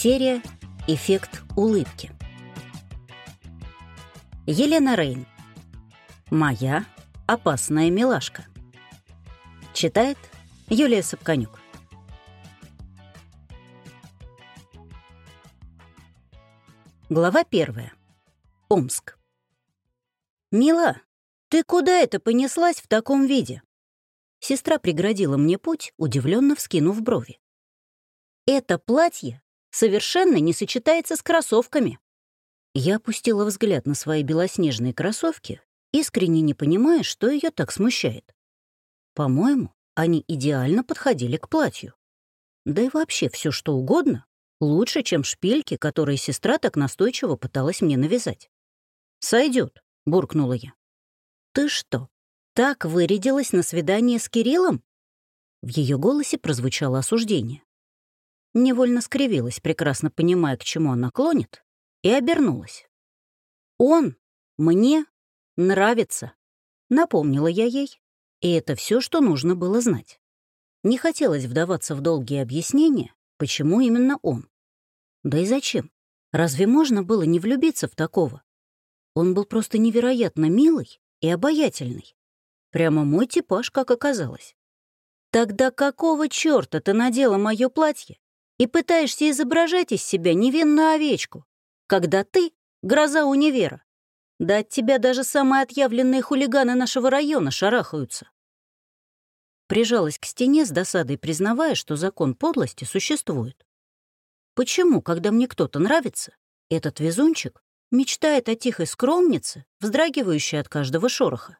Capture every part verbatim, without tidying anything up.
Серия «Эффект улыбки». Елена Рейн. «Моя опасная милашка». Читает Юлия Сапканюк. Глава первая. Омск. «Мила, ты куда это понеслась в таком виде?» Сестра преградила мне путь, удивленно вскинув брови. «Это платье совершенно не сочетается с кроссовками». Я опустила взгляд на свои белоснежные кроссовки, искренне не понимая, что ее так смущает. По-моему, они идеально подходили к платью. Да и вообще все что угодно лучше, чем шпильки, которые сестра так настойчиво пыталась мне навязать. «Сойдет», — буркнула я. «Ты что, так вырядилась на свидание с Кириллом?» В ее голосе прозвучало осуждение. Невольно скривилась, прекрасно понимая, к чему она клонит, и обернулась. «Он мне нравится», — напомнила я ей, и это все, что нужно было знать. Не хотелось вдаваться в долгие объяснения, почему именно он. Да и зачем? Разве можно было не влюбиться в такого? Он был просто невероятно милый и обаятельный. Прямо мой типаж, как оказалось. «Тогда какого чёрта ты надела моё платье и пытаешься изображать из себя невинную овечку, когда ты — гроза универа? Да от тебя даже самые отъявленные хулиганы нашего района шарахаются». Прижалась к стене с досадой, признавая, что закон подлости существует. Почему, когда мне кто-то нравится, этот везунчик мечтает о тихой скромнице, вздрагивающей от каждого шороха?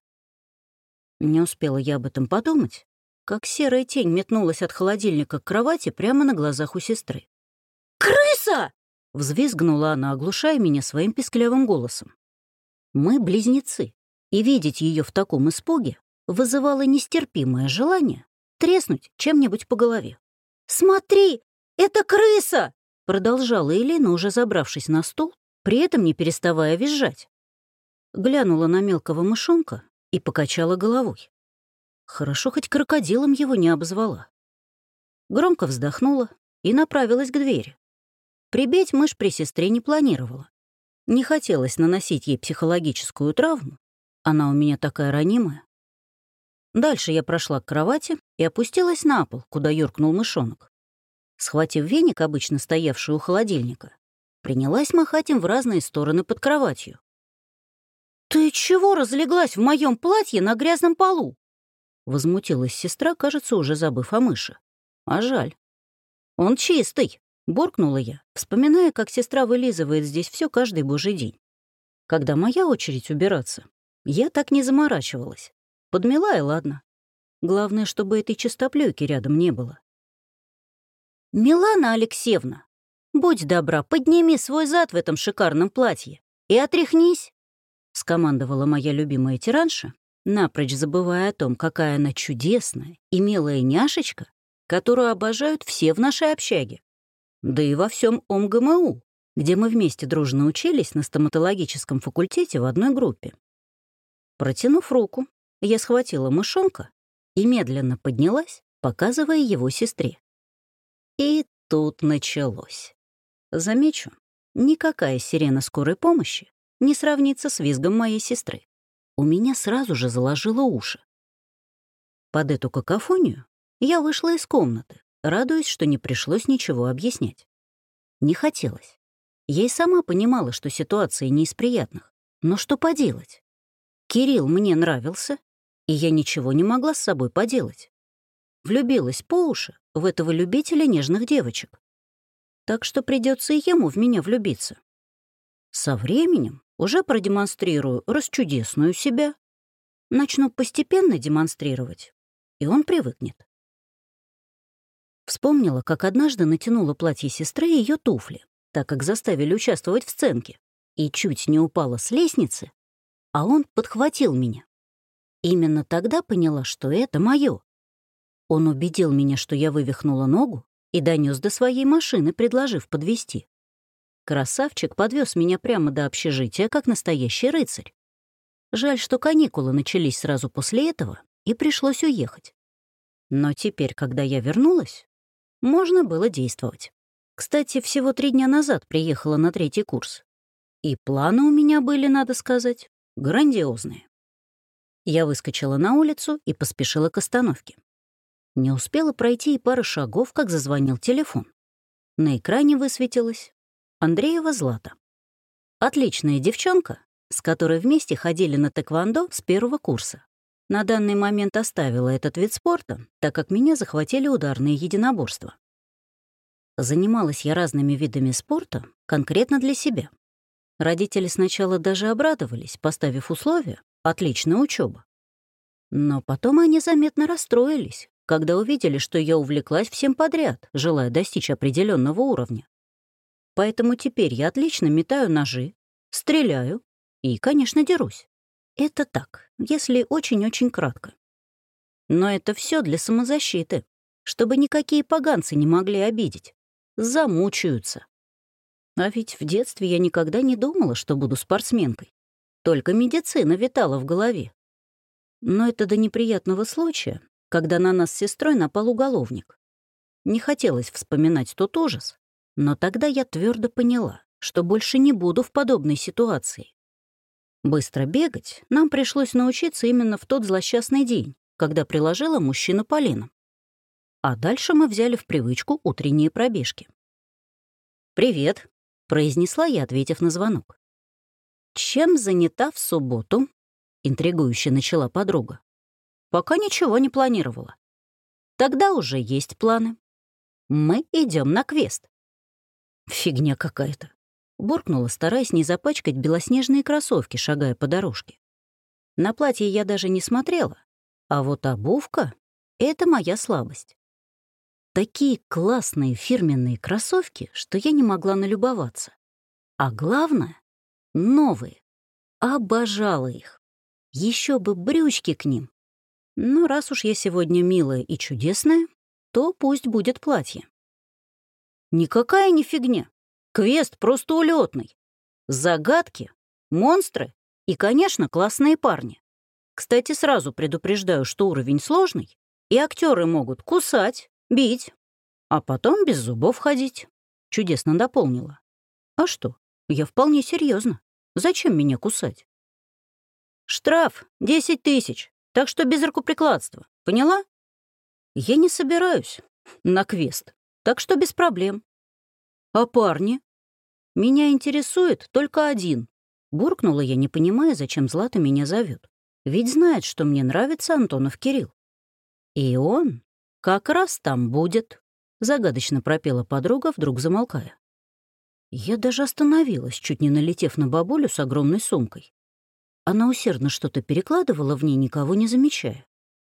Не успела я об этом подумать, как серая тень метнулась от холодильника к кровати прямо на глазах у сестры. «Крыса!» — взвизгнула она, оглушая меня своим писклявым голосом. Мы близнецы, и видеть ее в таком испуге вызывало нестерпимое желание треснуть чем-нибудь по голове. «Смотри, это крыса!» — продолжала Элина, уже забравшись на стул, при этом не переставая визжать. Глянула на мелкого мышонка и покачала головой. Хорошо, хоть крокодилом его не обозвала. Громко вздохнула и направилась к двери. Прибить мышь при сестре не планировала. Не хотелось наносить ей психологическую травму. Она у меня такая ранимая. Дальше я прошла к кровати и опустилась на пол, куда юркнул мышонок. Схватив веник, обычно стоявший у холодильника, принялась махать им в разные стороны под кроватью. «Ты чего разлеглась в моем платье на грязном полу?» Возмутилась сестра, кажется, уже забыв о мыше. А жаль. «Он чистый», — буркнула я, вспоминая, как сестра вылизывает здесь все каждый божий день. Когда моя очередь убираться, я так не заморачивалась. Подмела и ладно. Главное, чтобы этой чистоплюйки рядом не было. «Милана Алексеевна, будь добра, подними свой зад в этом шикарном платье и отряхнись», — скомандовала моя любимая тиранша, напрочь забывая о том, какая она чудесная и милая няшечка, которую обожают все в нашей общаге. Да и во всем ОМГМУ, где мы вместе дружно учились на стоматологическом факультете в одной группе. Протянув руку, я схватила мышонка и медленно поднялась, показывая его сестре. И тут началось. Замечу, никакая сирена скорой помощи не сравнится с визгом моей сестры. У меня сразу же заложило уши. Под эту какофонию я вышла из комнаты, радуясь, что не пришлось ничего объяснять. Не хотелось. Я и сама понимала, что ситуация не из приятных. Но что поделать? Кирилл мне нравился, и я ничего не могла с собой поделать. Влюбилась по уши в этого любителя нежных девочек. Так что придется и ему в меня влюбиться. Со временем уже продемонстрирую расчудесную себя, начну постепенно демонстрировать, и он привыкнет. Вспомнила, как однажды натянула платье сестры и ее туфли, так как заставили участвовать в сценке, и чуть не упала с лестницы, а он подхватил меня. Именно тогда поняла, что это мое. Он убедил меня, что я вывихнула ногу, и донес до своей машины, предложив подвезти. Красавчик подвез меня прямо до общежития, как настоящий рыцарь. Жаль, что каникулы начались сразу после этого, и пришлось уехать. Но теперь, когда я вернулась, можно было действовать. Кстати, всего три дня назад приехала на третий курс. И планы у меня были, надо сказать, грандиозные. Я выскочила на улицу и поспешила к остановке. Не успела пройти и пары шагов, как зазвонил телефон. На экране высветилось Андреева Злата. Отличная девчонка, с которой вместе ходили на тэквондо с первого курса. На данный момент оставила этот вид спорта, так как меня захватили ударные единоборства. Занималась я разными видами спорта конкретно для себя. Родители сначала даже обрадовались, поставив условия «отличная учеба». Но потом они заметно расстроились, когда увидели, что я увлеклась всем подряд, желая достичь определенного уровня. Поэтому теперь я отлично метаю ножи, стреляю и, конечно, дерусь. Это так, если очень-очень кратко. Но это все для самозащиты, чтобы никакие поганцы не могли обидеть. Замучаются. А ведь в детстве я никогда не думала, что буду спортсменкой. Только медицина витала в голове. Но это до неприятного случая, когда на нас с сестрой напал уголовник. Не хотелось вспоминать тот ужас, но тогда я твердо поняла, что больше не буду в подобной ситуации. Быстро бегать нам пришлось научиться именно в тот злосчастный день, когда приложила мужчину поленом. А дальше мы взяли в привычку утренние пробежки. «Привет», — произнесла я, ответив на звонок. «Чем занята в субботу?» — интригующе начала подруга. «Пока ничего не планировала. Тогда уже есть планы. Мы идем на квест». «Фигня какая-то», — буркнула, стараясь не запачкать белоснежные кроссовки, шагая по дорожке. На платье я даже не смотрела, а вот обувка — это моя слабость. Такие классные фирменные кроссовки, что я не могла налюбоваться. А главное — новые. Обожала их. Еще бы брючки к ним. Но раз уж я сегодня милая и чудесная, то пусть будет платье. Никакая не фигня. Квест просто улетный. Загадки, монстры и, конечно, классные парни. Кстати, сразу предупреждаю, что уровень сложный, и актеры могут кусать, бить, а потом без зубов ходить. Чудесно дополнила. А что? Я вполне серьезно. Зачем меня кусать? Штраф десять тысяч, так что без рукоприкладства. Поняла? Я не собираюсь на квест, так что без проблем. А парни? Меня интересует только один. Буркнула я, не понимая, зачем Злата меня зовет. Ведь знает, что мне нравится Антонов Кирилл. И он как раз там будет, загадочно пропела подруга, вдруг замолкая. Я даже остановилась, чуть не налетев на бабулю с огромной сумкой. Она усердно что-то перекладывала в ней, никого не замечая.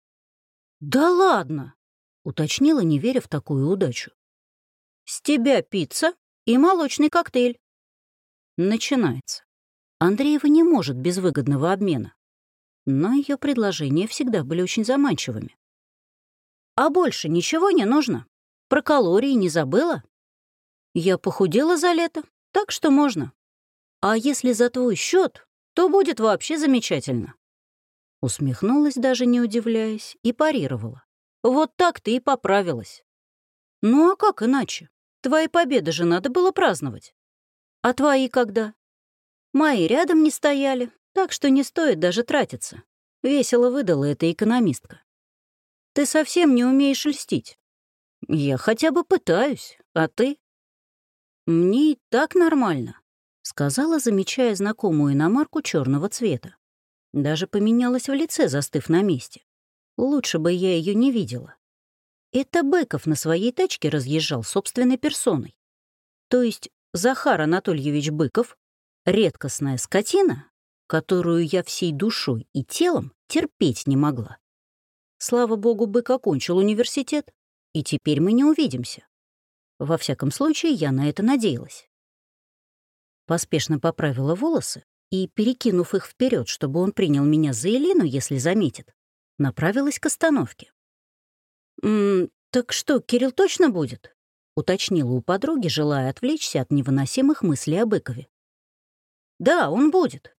«Да ладно!» — уточнила, не веря в такую удачу. «С тебя пицца и молочный коктейль». Начинается. Андреева не может без выгодного обмена. Но ее предложения всегда были очень заманчивыми. «А больше ничего не нужно? Про калории не забыла? Я похудела за лето, так что можно. А если за твой счет, то будет вообще замечательно». Усмехнулась, даже не удивляясь, и парировала. «Вот так ты и поправилась. Ну а как иначе? Твои победы же надо было праздновать. А твои когда? Мои рядом не стояли, так что не стоит даже тратиться». Весело выдала эта экономистка. «Ты совсем не умеешь льстить. Я хотя бы пытаюсь, а ты?» «Мне и так нормально», — сказала, замечая знакомую иномарку черного цвета. Даже поменялась в лице, застыв на месте. Лучше бы я ее не видела. Это Быков на своей тачке разъезжал собственной персоной. То есть Захар Анатольевич Быков — редкостная скотина, которую я всей душой и телом терпеть не могла. Слава богу, Бык окончил университет, и теперь мы не увидимся. Во всяком случае, я на это надеялась. Поспешно поправила волосы и, перекинув их вперед, чтобы он принял меня за Елену, если заметит, направилась к остановке. «М-м, так что, Кирилл точно будет?» — уточнила у подруги, желая отвлечься от невыносимых мыслей о Быкове. «Да, он будет.